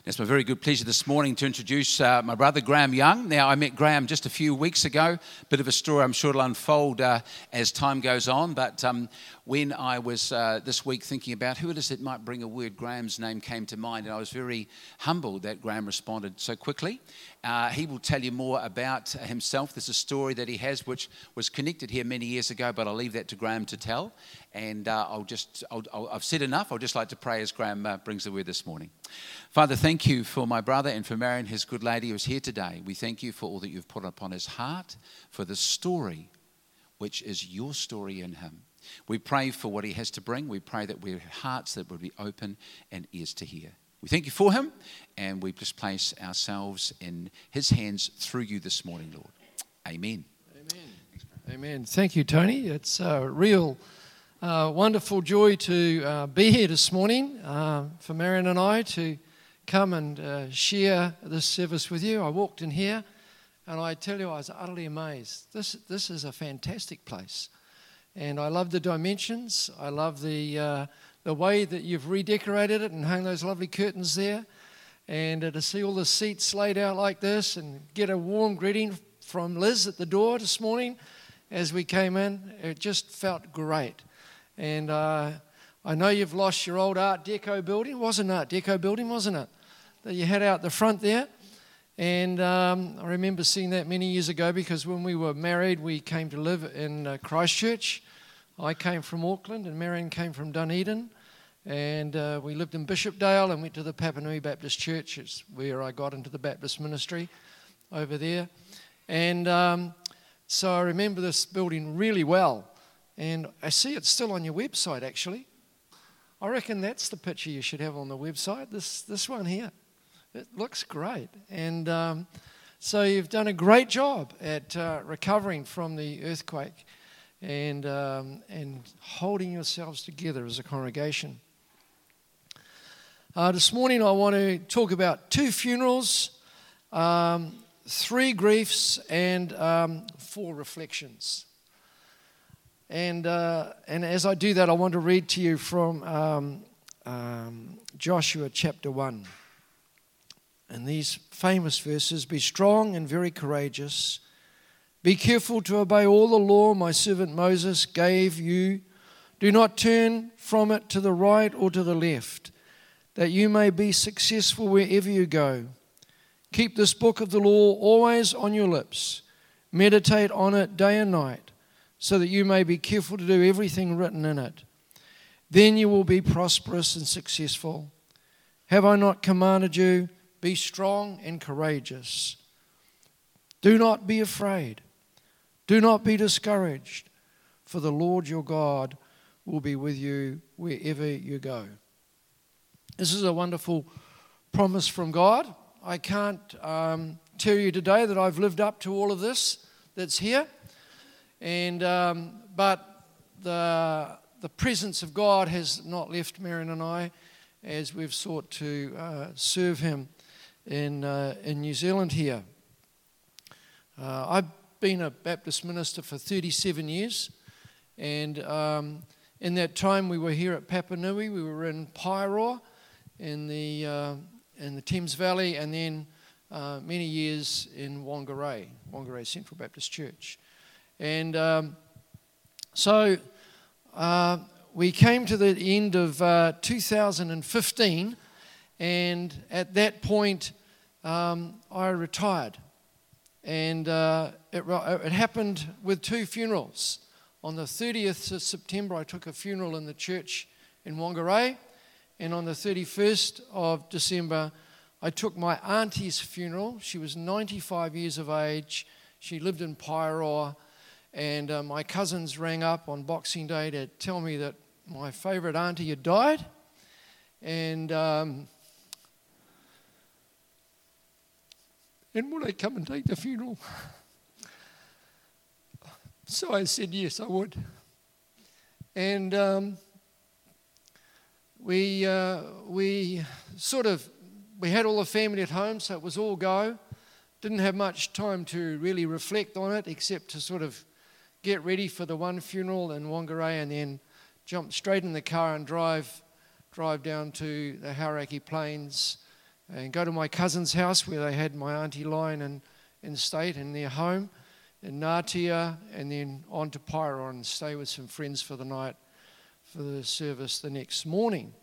It's my very good pleasure this morning to introduce my brother, Graham Young. Now, I met Graham just a few weeks ago. Bit of a story I'm sure it'll unfold as time goes on. But when I was this week thinking about who it is that might bring a word, Graham's name came to mind. And I was very humbled that Graham responded so quickly. He will tell you more about himself. There's a story that he has which was connected here many years ago, but I'll leave that to Graham to tell. And I've said enough. I'd just like to pray as Graham brings the word this morning. Father, thank you for my brother and for Marion, his good lady who is here today. We thank you for all that you've put upon his heart, for the story, which is your story in him. We pray for what he has to bring. We pray that we have hearts that would be open and ears to hear. We thank you for him, and we just place ourselves in his hands through you this morning, Lord. Amen. Amen. Amen. Thank you, Tony. It's a real wonderful joy to be here this morning for Marion and I to come and share this service with you. I walked in here and I tell you I was utterly amazed. This is a fantastic place, and I love the dimensions. I love the way that you've redecorated it and hung those lovely curtains there, and to see all the seats laid out like this and get a warm greeting from Liz at the door this morning as we came in. It just felt great. And I know you've lost your old Art Deco building. It was an Art Deco building, wasn't it, that you had out the front there? And I remember seeing that many years ago, because when we were married, we came to live in Christchurch. I came from Auckland and Marion came from Dunedin. And we lived in Bishopdale and went to the Papanui Baptist Church. It's where I got into the Baptist ministry over there. And so I remember this building really well. And I see it's still on your website, actually. I reckon that's the picture you should have on the website, this one here. It looks great. And so you've done a great job at recovering from the earthquake and holding yourselves together as a congregation. This morning I want to talk about 2 funerals, 3 griefs, and 4 reflections. And as I do that, I want to read to you from Joshua chapter 1. And these famous verses: "Be strong and very courageous. Be careful to obey all the law my servant Moses gave you. Do not turn from it to the right or to the left, that you may be successful wherever you go. Keep this book of the law always on your lips. Meditate on it day and night, so that you may be careful to do everything written in it. Then you will be prosperous and successful. Have I not commanded you? Be strong and courageous. Do not be afraid. Do not be discouraged, for the Lord your God will be with you wherever you go." This is a wonderful promise from God. I can't tell you today that I've lived up to all of this that's here. And but the presence of God has not left Marion and I as we've sought to serve Him in New Zealand here. I've been a Baptist minister for 37 years, and in that time we were here at Papanui. We were in Paeroa in the Thames Valley, and then many years in Whangarei Central Baptist Church. And so we came to the end of 2015, and at that point I retired. And it happened with 2 funerals. On the 30th of September, I took a funeral in the church in Whangarei, and on the 31st of December, I took my auntie's funeral. She was 95 years of age. She lived in Paeroa. And my cousins rang up on Boxing Day to tell me that my favourite auntie had died. And would I come and take the funeral? So I said yes, I would. And we had all the family at home, so it was all go. Didn't have much time to really reflect on it, except to sort of get ready for the one funeral in Whangarei, and then jump straight in the car and drive down to the Hauraki Plains and go to my cousin's house where they had my Auntie Lion in state in their home in Ngatea, and then on to Paeroa and stay with some friends for the night for the service the next morning.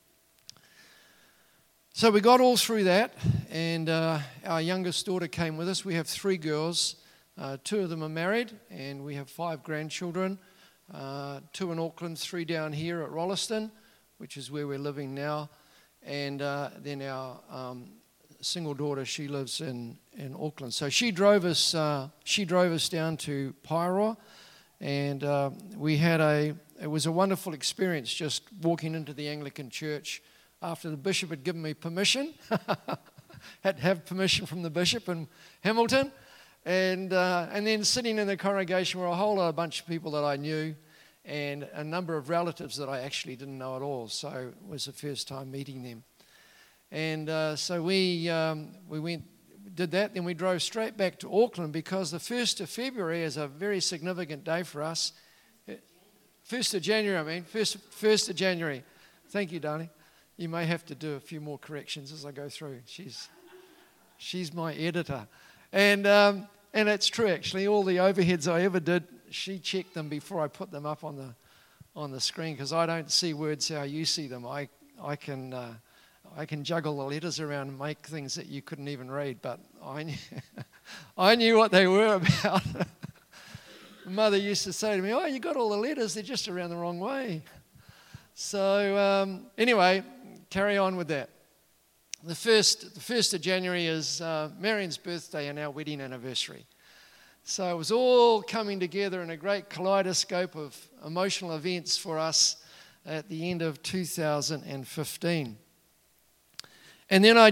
So we got all through that, and our youngest daughter came with us. We have 3 girls. 2 of them are married, and we have 5 grandchildren. 2 in Auckland, 3 down here at Rolleston, which is where we're living now. And then our single daughter, she lives in Auckland. So she drove us down to Paeroa, and it was a wonderful experience just walking into the Anglican church after the bishop had given me permission. Had to have permission from the bishop in Hamilton. And then sitting in the congregation were a bunch of people that I knew, and a number of relatives that I actually didn't know at all. So it was the first time meeting them. And so we did that. Then we drove straight back to Auckland because the 1st of February is a very significant day for us. 1st of January, 1st of January. Thank you, darling. You may have to do a few more corrections as I go through. She's my editor. And it's true, actually. All the overheads I ever did, she checked them before I put them up on the screen, because I don't see words how you see them. I can juggle the letters around and make things that you couldn't even read, but I knew what they were about. Mother used to say to me, "Oh, you got all the letters, they're just around the wrong way." So anyway, carry on with that. The 1st of January is Marion's birthday and our wedding anniversary. So it was all coming together in a great kaleidoscope of emotional events for us at the end of 2015. And then I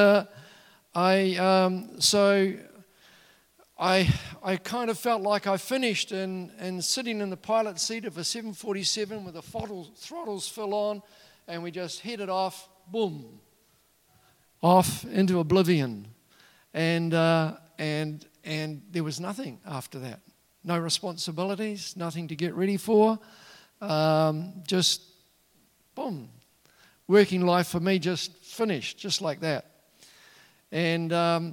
kind of felt like I finished and sitting in the pilot seat of a 747 with the throttles full on, and we just headed off, boom, off into oblivion. And there was nothing after that. No responsibilities, nothing to get ready for. Just, boom. Working life for me just finished, just like that. And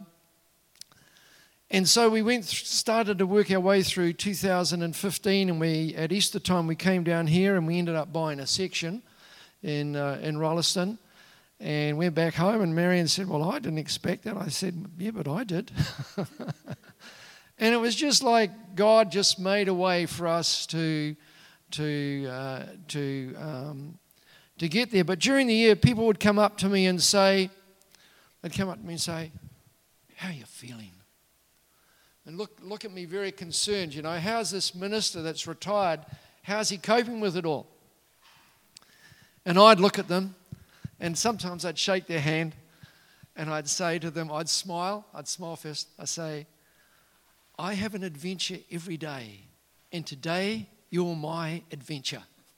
so we started to work our way through 2015, and at Easter time we came down here and we ended up buying a section in Rolleston, and went back home, and Marion said, "Well, I didn't expect that." I said, "Yeah, but I did." And it was just like God just made a way for us to get there. But during the year, people would come up to me and say, "How are you feeling?" And look at me very concerned, how's this minister that's retired, how's he coping with it all? And I'd look at them, and sometimes I'd shake their hand, and I'd say to them, I'd smile first, I'd say, "I have an adventure every day, and today you're my adventure."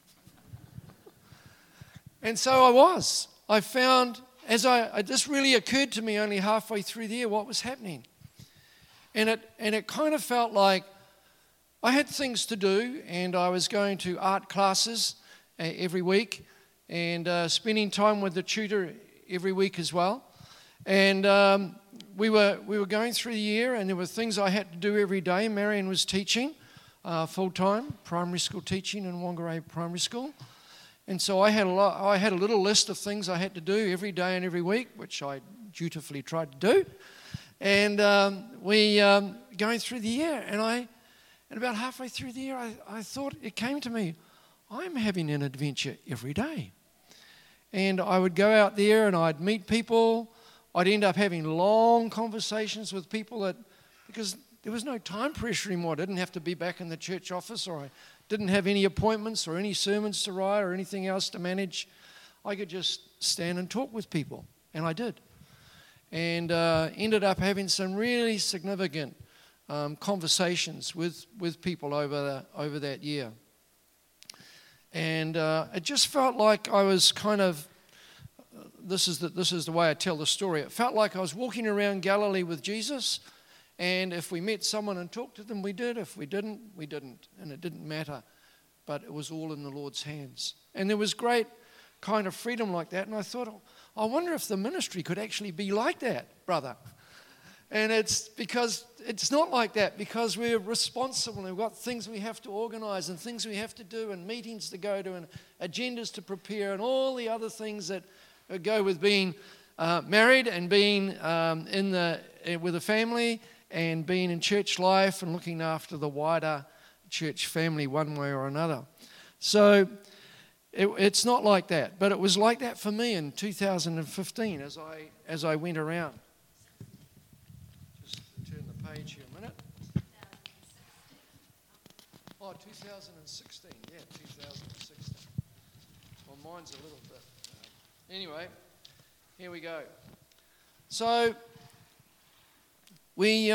And so I was. I found, this really occurred to me only halfway through the year, what was happening. And it kind of felt like I had things to do, and I was going to art classes every week, and spending time with the tutor every week as well. And we were going through the year, and there were things I had to do every day. Marion was teaching full-time, primary school teaching in Whangarei Primary School. And so I had a little list of things I had to do every day and every week, which I dutifully tried to do. And we going through the year, and about halfway through the year, I thought, it came to me, I'm having an adventure every day. And I would go out there and I'd meet people. I'd end up having long conversations with people because there was no time pressure anymore. I didn't have to be back in the church office, or I didn't have any appointments or any sermons to write or anything else to manage. I could just stand and talk with people, and I did. And ended up having some really significant conversations with people over that year. And it just felt like I was kind of, this is the way I tell the story. It felt like I was walking around Galilee with Jesus, and if we met someone and talked to them, we did. If we didn't, we didn't. And it didn't matter. But it was all in the Lord's hands. And there was great kind of freedom like that. And I thought, I wonder if the ministry could actually be like that, brother. And it's because it's not like that, because we're responsible and we've got things we have to organize and things we have to do and meetings to go to and agendas to prepare and all the other things that go with being married and being with a family and being in church life and looking after the wider church family one way or another. So it's not like that, but it was like that for me in 2015 as I went around. Just turn the page here a minute. Oh, 2016, yeah, 2016. Well, mine's a little bit. Anyway, here we go. So we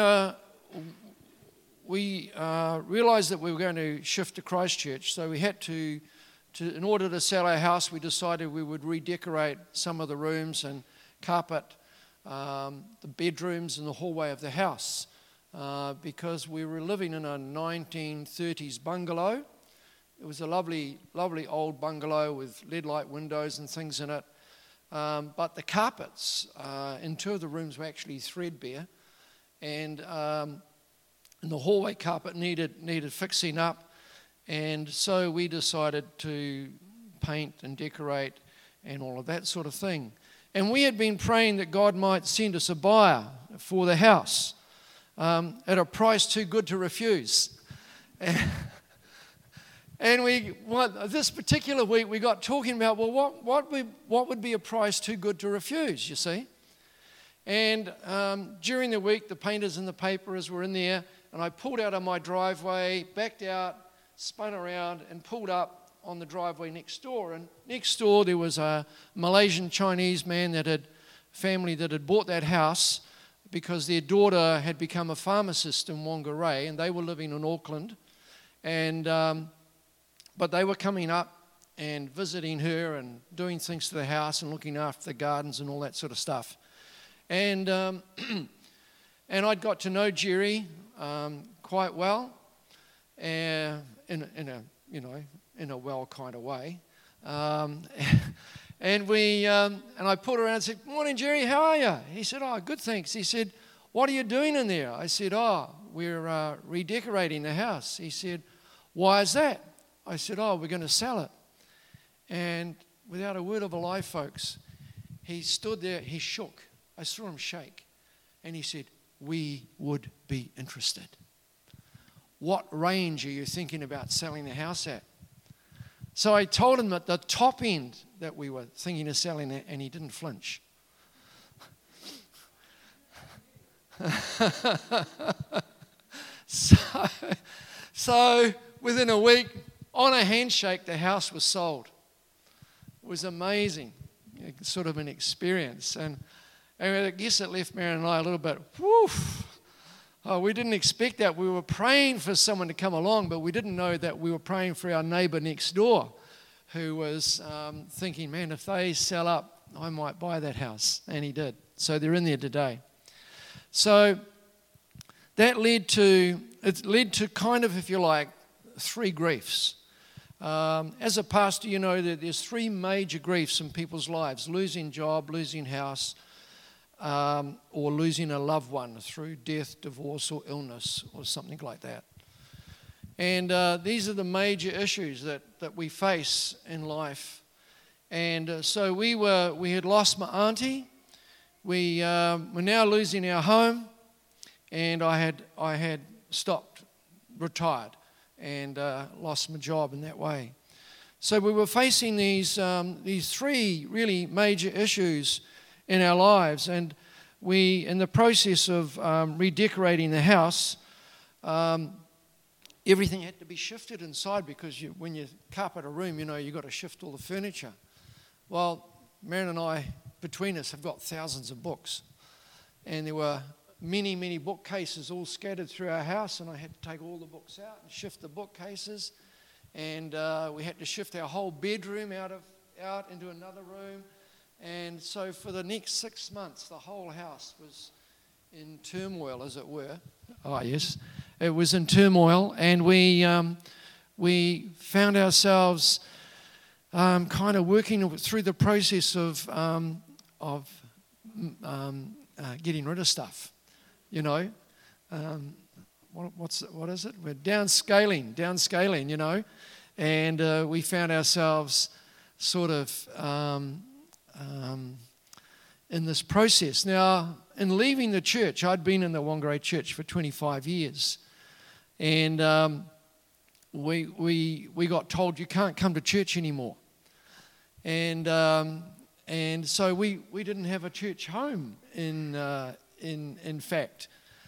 realised that we were going to shift to Christchurch, so we had to, in order to sell our house, we decided we would redecorate some of the rooms and carpet the bedrooms and the hallway of the house because we were living in a 1930s bungalow. It was a lovely, lovely old bungalow with lead-light windows and things in it. But the carpets in two of the rooms were actually threadbare, and the hallway carpet needed fixing up. And so we decided to paint and decorate and all of that sort of thing. And we had been praying that God might send us a buyer for the house at a price too good to refuse. And this particular week we got talking about, well, what would be a price too good to refuse, you see? And during the week, the painters and the paperers were in there, and I pulled out of my driveway, backed out, spun around and pulled up on the driveway next door. And next door there was a Malaysian Chinese family that had bought that house because their daughter had become a pharmacist in Whangarei, and they were living in Auckland. And but they were coming up and visiting her and doing things to the house and looking after the gardens and all that sort of stuff. And and I'd got to know Jerry quite well. In a well kind of way, and I pulled around and said, "Morning, Jerry, how are you?" He said, "Oh, good, thanks." He said, "What are you doing in there?" I said, "Oh, we're redecorating the house." He said, "Why is that?" I said, "Oh, we're going to sell it." And without a word of a lie, folks, he stood there, he shook. I saw him shake, and he said, "We would be interested." What range are you thinking about selling the house at? So I told him at the top end that we were thinking of selling it, and he didn't flinch. So within a week, on a handshake, the house was sold. It was amazing, sort of an experience. And I guess it left Marion and I a little bit, woof. Oh, we didn't expect that. We were praying for someone to come along, but we didn't know that we were praying for our neighbour next door who was thinking, man, if they sell up, I might buy that house. And he did. So they're in there today. So that led to kind of, if you like, three griefs. As a pastor, you know that there's three major griefs in people's lives: losing job, losing house, or losing a loved one through death, divorce, or illness, or something like that. And these are the major issues that we face in life. And so we had lost my auntie. We were now losing our home, and I had retired, and lost my job in that way. So we were facing these three really major issues in our lives, and we, in the process of redecorating the house, everything had to be shifted inside because when you carpet a room, you've got to shift all the furniture. Well, Marion and I, between us, have got thousands of books, and there were many, many bookcases all scattered through our house, and I had to take all the books out and shift the bookcases, and we had to shift our whole bedroom out into another room. And so for the next 6 months, the whole house was in turmoil, as it were. Oh, yes. It was in turmoil, and we found ourselves kind of working through the process of getting rid of stuff, you know. What is it? We're downscaling, you know. And we found ourselves sort of in this process. Now, in leaving the church, I'd been in the Whangarei church for 25 years. And we got told you can't come to church anymore. And so we didn't have a church home in fact.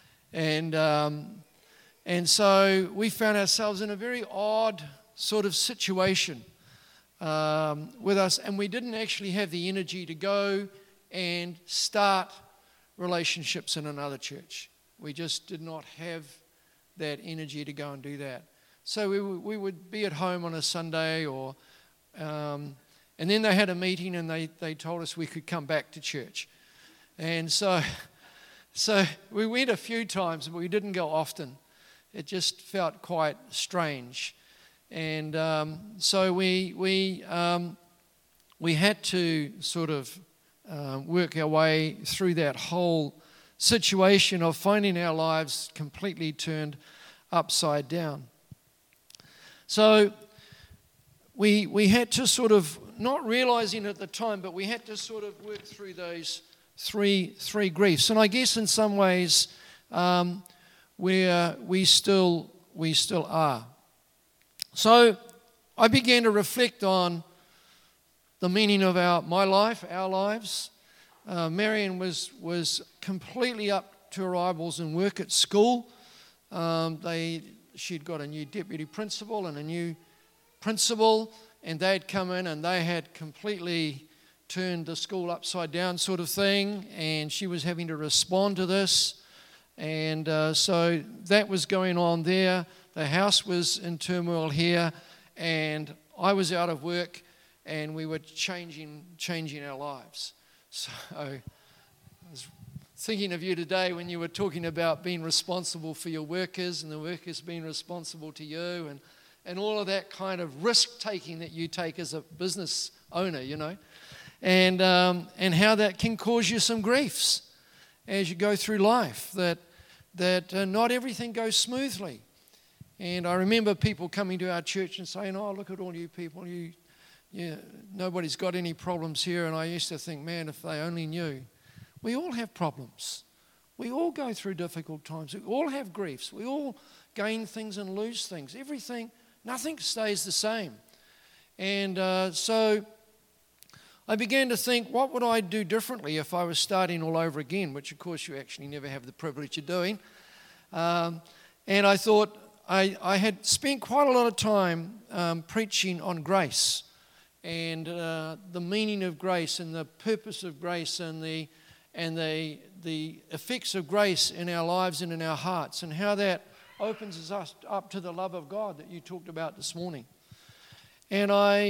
And so we found ourselves in a very odd sort of situation with us, and we didn't actually have the energy to go and start relationships in another church. We just did not have that energy to go and do that. So we would be at home on a Sunday, and then they had a meeting and they told us we could come back to church. And so we went a few times, but we didn't go often. It just felt quite strange. And so we had to sort of work our way through that whole situation of finding our lives completely turned upside down. So we had to sort of, not realizing at the time, but we had to sort of work through those three griefs. And I guess in some ways we still are. So I began to reflect on the meaning of our lives. Marion was completely up to her eyeballs in work at school. She'd got a new deputy principal and a new principal, and they'd come in and they had completely turned the school upside down sort of thing, and she was having to respond to this. And so that was going on there. The house was in turmoil here, and I was out of work, and we were changing our lives. So I was thinking of you today when you were talking about being responsible for your workers and the workers being responsible to you, and all of that kind of risk-taking that you take as a business owner, you know, and how that can cause you some griefs as you go through life, that not everything goes smoothly. And I remember people coming to our church and saying, "Oh, look at all you people, nobody's got any problems here." And I used to think, man, if they only knew. We all have problems. We all go through difficult times. We all have griefs. We all gain things and lose things. Nothing stays the same. And so I began to think, what would I do differently if I was starting all over again, which of course you actually never have the privilege of doing. And I thought I had spent quite a lot of time preaching on grace and the meaning of grace and the purpose of grace and the effects of grace in our lives and in our hearts, and how that opens us up to the love of God that you talked about this morning. And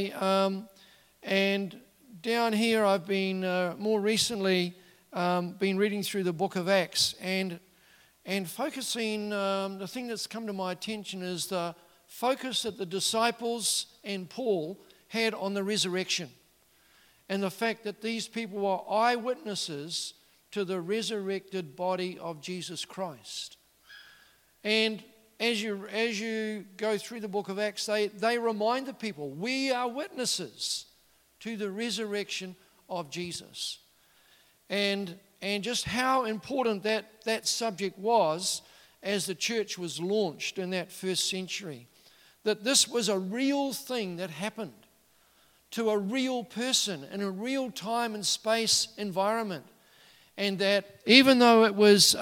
and down here I've been more recently been reading through the book of Acts and focusing, the thing that's come to my attention is the focus that the disciples and Paul had on the resurrection, and the fact that these people were eyewitnesses to the resurrected body of Jesus Christ. And as you go through the book of Acts, they remind the people, we are witnesses to the resurrection of Jesus. And just how important that subject was as the church was launched in that first century. That this was a real thing that happened to a real person in a real time and space environment. And that even though it was,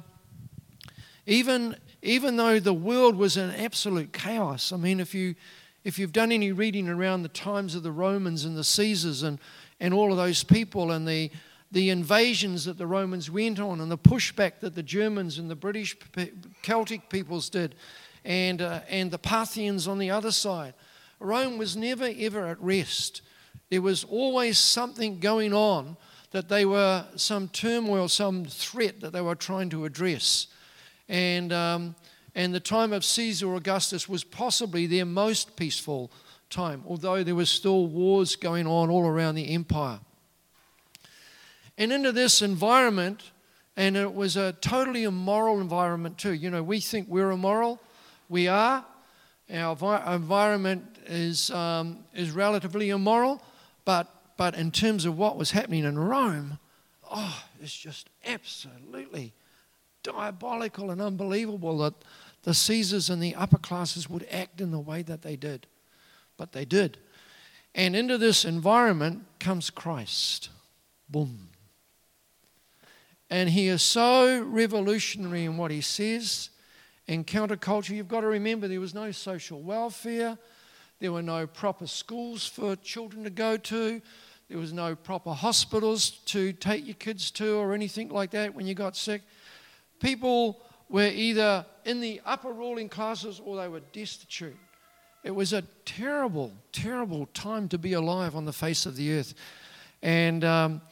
even though the world was in absolute chaos, I mean, if you've done any reading around the times of the Romans and the Caesars and all of those people and the invasions that the Romans went on and the pushback that the Germans and the British Celtic peoples did and the Parthians on the other side, Rome was never ever at rest. There was always something going on, that they were some turmoil, some threat that they were trying to address. And the time of Caesar Augustus was possibly their most peaceful time, although there was still wars going on all around the empire. And into this environment, and it was a totally immoral environment too. You know, we think we're immoral. We are. Our environment is relatively immoral, but in terms of what was happening in Rome, it's just absolutely diabolical and unbelievable that the Caesars and the upper classes would act in the way that they did. But they did. And into this environment comes Christ. Boom. And he is so revolutionary in what he says and counterculture. You've got to remember there was no social welfare. There were no proper schools for children to go to. There was no proper hospitals to take your kids to or anything like that when you got sick. People were either in the upper ruling classes or they were destitute. It was a terrible, terrible time to be alive on the face of the earth. And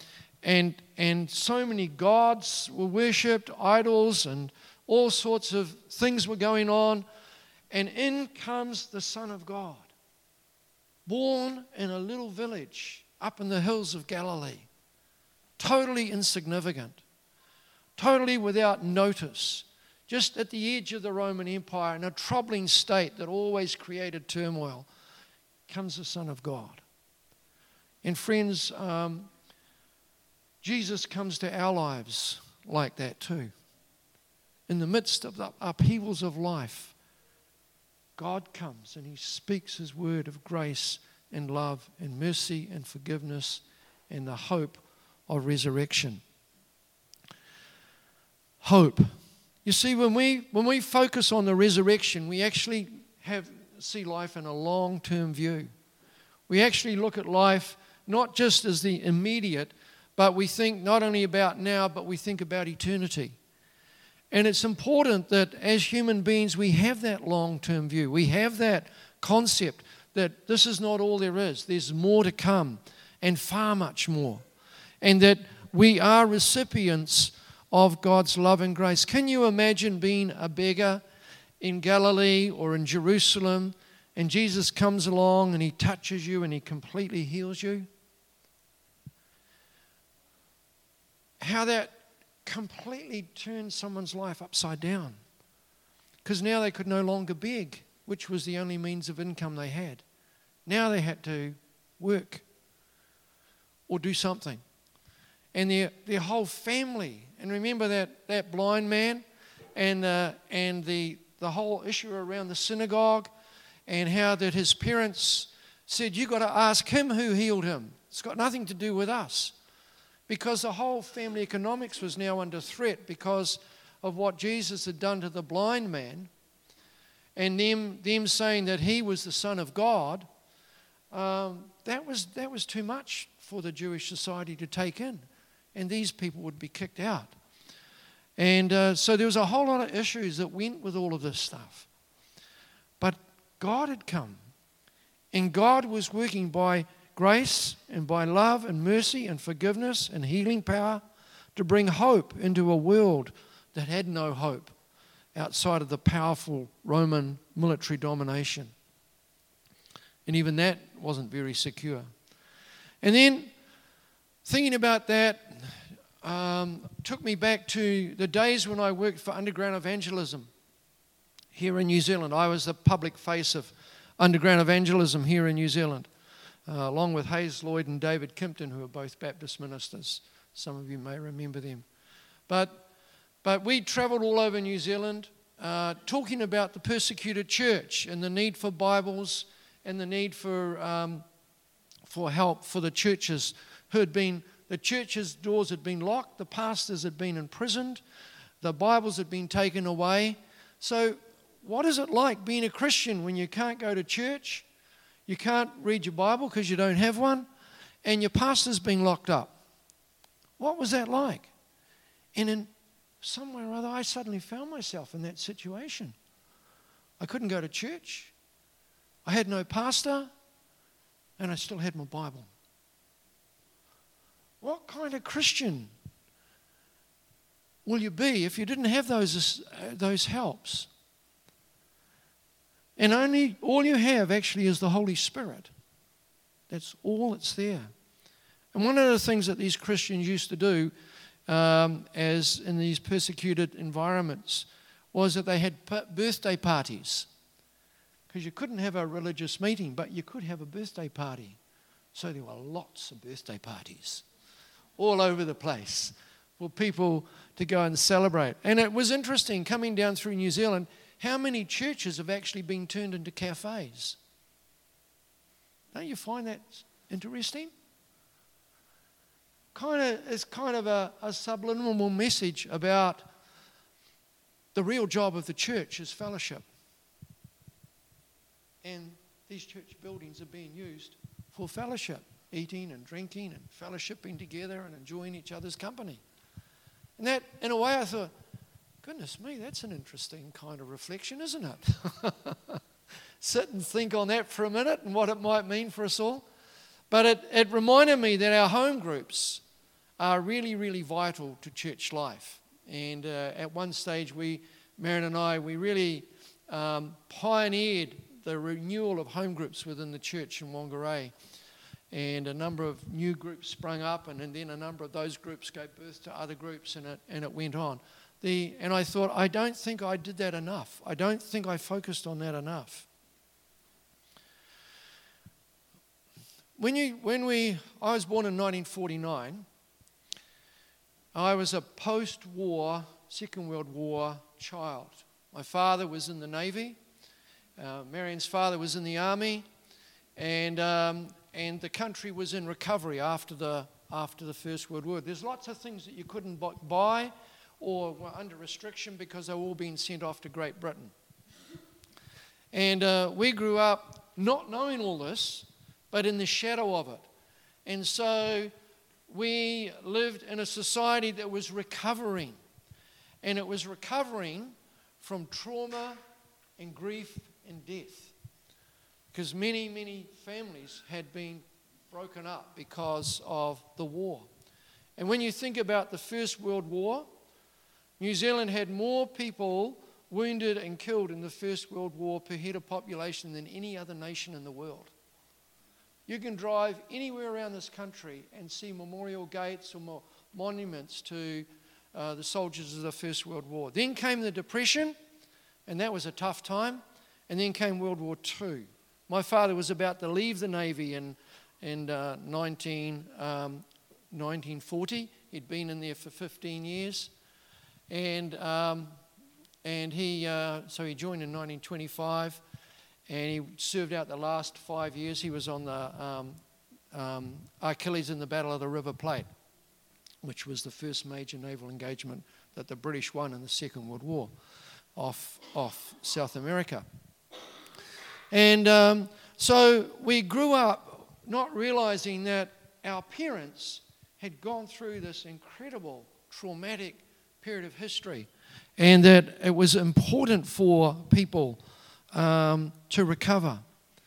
so many gods were worshipped, idols, and all sorts of things were going on. And in comes the Son of God, born in a little village up in the hills of Galilee, totally insignificant, totally without notice, just at the edge of the Roman Empire, in a troubling state that always created turmoil, comes the Son of God. And friends, Jesus comes to our lives like that too. In the midst of the upheavals of life, God comes and he speaks his word of grace and love and mercy and forgiveness and the hope of resurrection. Hope. You see, when we focus on the resurrection, we actually see life in a long-term view. We actually look at life not just as the immediate, but we think not only about now, but we think about eternity. And it's important that as human beings, we have that long-term view. We have that concept that this is not all there is. There's more to come and far much more. And that we are recipients of God's love and grace. Can you imagine being a beggar in Galilee or in Jerusalem and Jesus comes along and he touches you and he completely heals you? How that completely turned someone's life upside down. Because now they could no longer beg, which was the only means of income they had. Now they had to work or do something. And their whole family, and remember that blind man and the whole issue around the synagogue and how that his parents said, you've got to ask him who healed him. It's got nothing to do with us. Because the whole family economics was now under threat because of what Jesus had done to the blind man and them saying that he was the Son of God. That was too much for the Jewish society to take in. And these people would be kicked out. And so there was a whole lot of issues that went with all of this stuff. But God had come. And God was working by grace and by love and mercy and forgiveness and healing power to bring hope into a world that had no hope outside of the powerful Roman military domination. And even that wasn't very secure. And then thinking about that took me back to the days when I worked for underground evangelism here in New Zealand. I was the public face of underground evangelism here in New Zealand. Along with Hayes Lloyd and David Kimpton, who are both Baptist ministers. Some of you may remember them. But we travelled all over New Zealand talking about the persecuted church and the need for Bibles and the need for help for the churches who had been, the churches' doors had been locked, the pastors had been imprisoned, the Bibles had been taken away. So what is it like being a Christian when you can't go to church? You can't read your Bible because you don't have one, and your pastor's being locked up. What was that like? And in some way or other, I suddenly found myself in that situation. I couldn't go to church. I had no pastor, and I still had my Bible. What kind of Christian will you be if you didn't have those helps? And all you have actually is the Holy Spirit. That's all that's there. And one of the things that these Christians used to do as in these persecuted environments was that they had birthday parties. Because you couldn't have a religious meeting, but you could have a birthday party. So there were lots of birthday parties all over the place for people to go and celebrate. And it was interesting coming down through New Zealand, how many churches have actually been turned into cafes. Don't you find that interesting? It's kind of a subliminal message about the real job of the church is fellowship. And these church buildings are being used for fellowship, eating and drinking and fellowshipping together and enjoying each other's company. And that, in a way, I thought, goodness me, that's an interesting kind of reflection, isn't it? Sit and think on that for a minute and what it might mean for us all. But it reminded me that our home groups are really, really vital to church life. And at one stage, Marion and I, we really pioneered the renewal of home groups within the church in Whangarei. And a number of new groups sprung up, and then a number of those groups gave birth to other groups, and it went on. And I thought, I don't think I did that enough. I don't think I focused on that enough. I was born in 1949. I was a post-war, Second World War child. My father was in the Navy. Marion's father was in the Army. And the country was in recovery after the First World War. There's lots of things that you couldn't buy or were under restriction because they were all being sent off to Great Britain. And we grew up not knowing all this, but in the shadow of it. And so we lived in a society that was recovering. And it was recovering from trauma and grief and death. Because many, many families had been broken up because of the war. And when you think about the First World War, New Zealand had more people wounded and killed in the First World War per head of population than any other nation in the world. You can drive anywhere around this country and see memorial gates or monuments to the soldiers of the First World War. Then came the Depression, and that was a tough time. And then came World War II. My father was about to leave the Navy in 1940. He'd been in there for 15 years. And he joined in 1925. And he served out the last 5 years. He was on the Achilles in the Battle of the River Plate, which was the first major naval engagement that the British won in the Second World War off South America. And so we grew up not realizing that our parents had gone through this incredible traumatic period of history and that it was important for people to recover.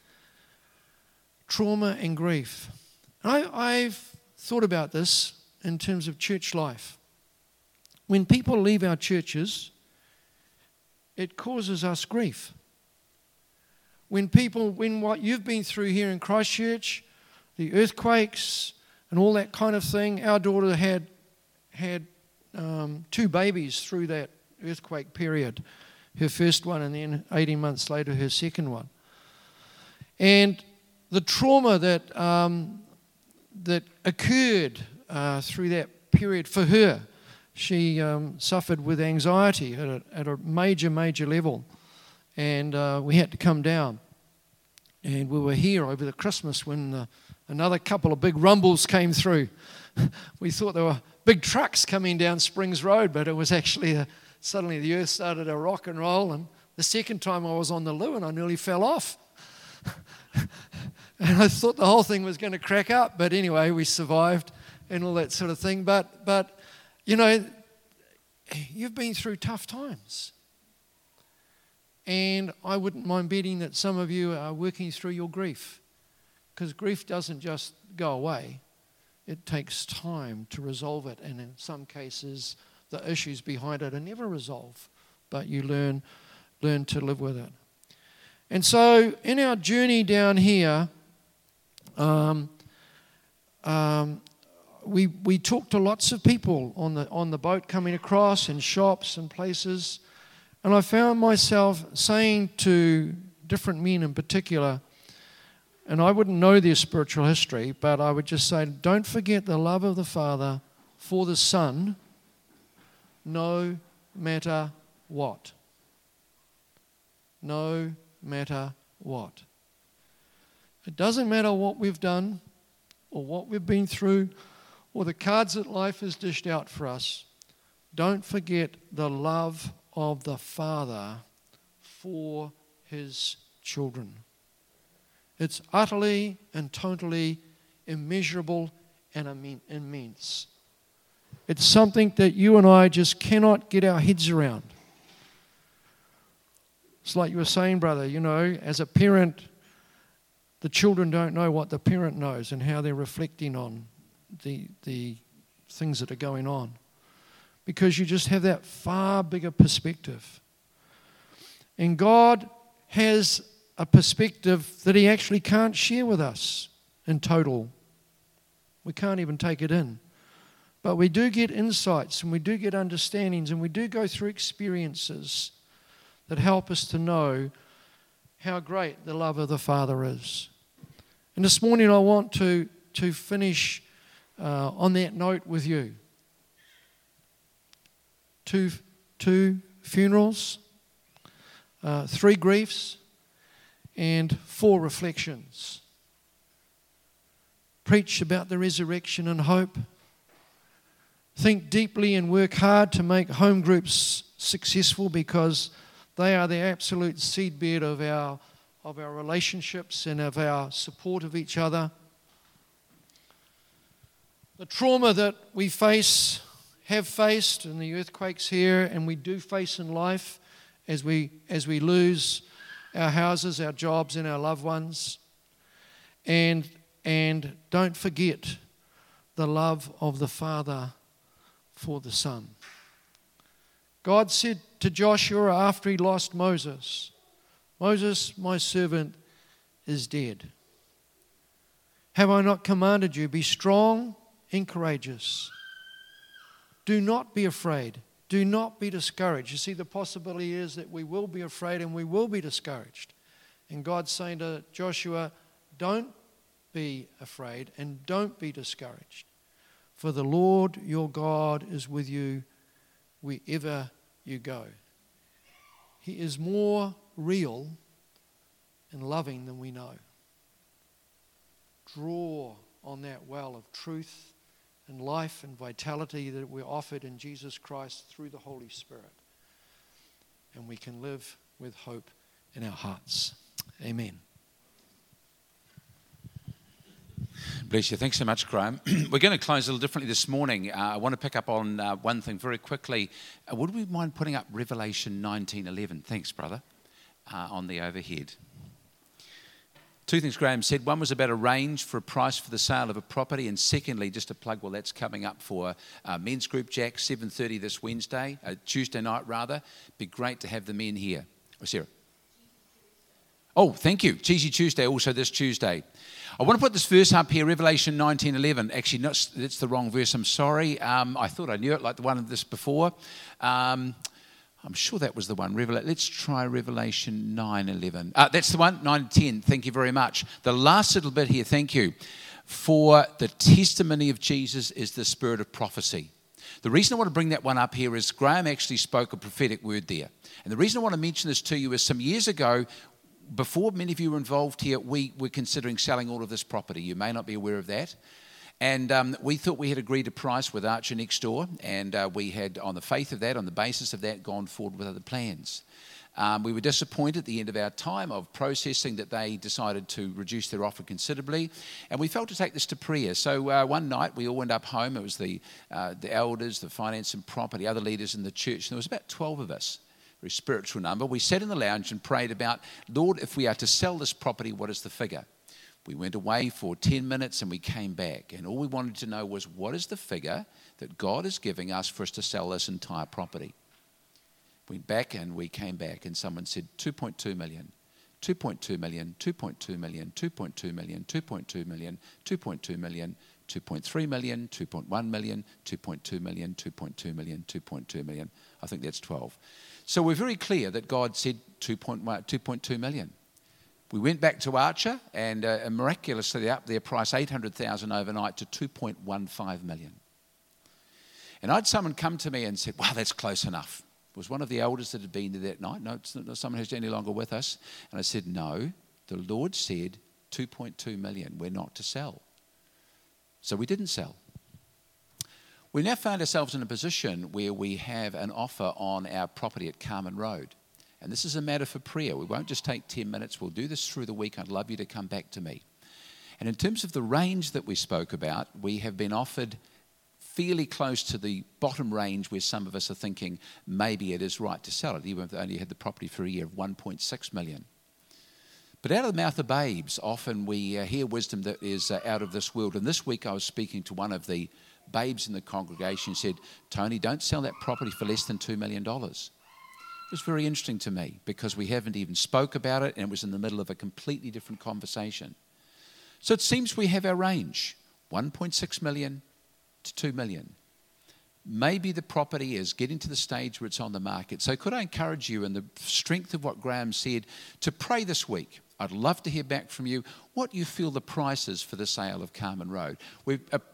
Trauma and grief. I've thought about this in terms of church life. When people leave our churches, it causes us grief. When what you've been through here in Christchurch, the earthquakes and all that kind of thing, our daughter had 2 babies through that earthquake period. Her first one, and then 18 months later, her second one. And the trauma that occurred through that period for her, she suffered with anxiety at a major level. And we had to come down. And we were here over the Christmas when another couple of big rumbles came through. We thought there were big trucks coming down Springs Road, but it was actually suddenly the earth started to rock and roll. And the second time I was on the loo and I nearly fell off. And I thought the whole thing was going to crack up. But anyway, we survived and all that sort of thing. But you know, you've been through tough times. And I wouldn't mind betting that some of you are working through your grief. Because grief doesn't just go away. It takes time to resolve it. And in some cases, the issues behind it are never resolved. But you learn to live with it. And so in our journey down here, we talked to lots of people on the boat coming across, in shops and places, and I found myself saying to different men in particular, and I wouldn't know their spiritual history, but I would just say, don't forget the love of the Father for the Son, no matter what. No matter what. It doesn't matter what we've done or what we've been through or the cards that life has dished out for us. Don't forget the love of the Father for His children. It's utterly and totally immeasurable and immense. It's something that you and I just cannot get our heads around. It's like you were saying, brother, as a parent, the children don't know what the parent knows and how they're reflecting on the things that are going on. Because you just have that far bigger perspective. And God has a perspective that He actually can't share with us in total. We can't even take it in. But we do get insights and we do get understandings and we do go through experiences that help us to know how great the love of the Father is. And this morning I want to finish on that note with you. Two funerals, 3 griefs, and 4 reflections. Preach about the resurrection and hope. Think deeply and work hard to make home groups successful, because they are the absolute seedbed of our relationships and of our support of each other. The trauma that we have faced, and the earthquakes here, and we do face in life as we lose our houses, our jobs, and our loved ones. And don't forget the love of the Father for the Son. God said to Joshua after he lost Moses, "Moses, my servant, is dead. Have I not commanded you, be strong and courageous? Do not be afraid. Do not be discouraged." You see, the possibility is that we will be afraid and we will be discouraged. And God's saying to Joshua, don't be afraid and don't be discouraged. For the Lord your God is with you wherever you go. He is more real and loving than we know. Draw on that well of truth and life and vitality that we're offered in Jesus Christ through the Holy Spirit. And we can live with hope in our hearts. Amen. Bless you. Thanks so much, Graham. We're going to close a little differently this morning. I want to pick up on one thing very quickly. Would we mind putting up Revelation 19:11? Thanks, brother, on the overhead. 2 things Graham said. One was about a range for a price for the sale of a property. And secondly, just a plug, well, that's coming up for men's group, Jack, 7:30 this Wednesday, Tuesday night rather. Be great to have the men here. Oh, Sarah. Oh, thank you. Cheesy Tuesday, also this Tuesday. I want to put this verse up here, Revelation 19:11. Actually, that's the wrong verse. I'm sorry. I thought I knew it, like the one of this before. I'm sure that was the one. Let's try Revelation 9:11. That's the one, 9:10. Thank you very much. The last little bit here, thank you. For the testimony of Jesus is the spirit of prophecy. The reason I want to bring that one up here is Graham actually spoke a prophetic word there. And the reason I want to mention this to you is some years ago, before many of you were involved here, we were considering selling all of this property. You may not be aware of that. And we thought we had agreed a price with Archer next door, and we had, on the faith of that, on the basis of that, gone forward with other plans. We were disappointed at the end of our time of processing that they decided to reduce their offer considerably, and we felt to take this to prayer. So one night we all went up home. It was the elders, the finance and property, other leaders in the church, and there was about 12 of us. Very spiritual number. We sat in the lounge and prayed about, Lord, if we are to sell this property, what is the figure? We went away for 10 minutes and we came back. And all we wanted to know was, what is the figure that God is giving us for us to sell this entire property? We went back and we came back and someone said 2.2 million, 2.2 million, 2.2 million, 2.2 million, 2.2 million, 2.2 million, 2.3 million, 2.1 million, 2.2 million, 2.2 million, 2.2 million. I think that's 12. So we're very clear that God said 2.2 million. We went back to Archer and miraculously up their price 800,000 overnight to 2.15 million. And I had someone come to me and said, wow, that's close enough. It was one of the elders that had been there that night. No, it's not someone who's any longer with us. And I said, no, the Lord said 2.2 million. We're not to sell. So we didn't sell. We now found ourselves in a position where we have an offer on our property at Carmen Road. And this is a matter for prayer. We won't just take 10 minutes. We'll do this through the week. I'd love you to come back to me. And in terms of the range that we spoke about, we have been offered fairly close to the bottom range where some of us are thinking maybe it is right to sell it, even if they only had the property for a year, of 1.6 million. But out of the mouth of babes, often we hear wisdom that is out of this world. And this week I was speaking to one of the babes in the congregation who said, Tony, don't sell that property for less than $2 million. It was very interesting to me because we haven't even spoke about it and it was in the middle of a completely different conversation. So it seems we have our range, 1.6 million to 2 million. Maybe the property is getting to the stage where it's on the market. So could I encourage you in the strength of what Graham said to pray this week? I'd love to hear back from you what you feel the price is for the sale of Carmen Road. We've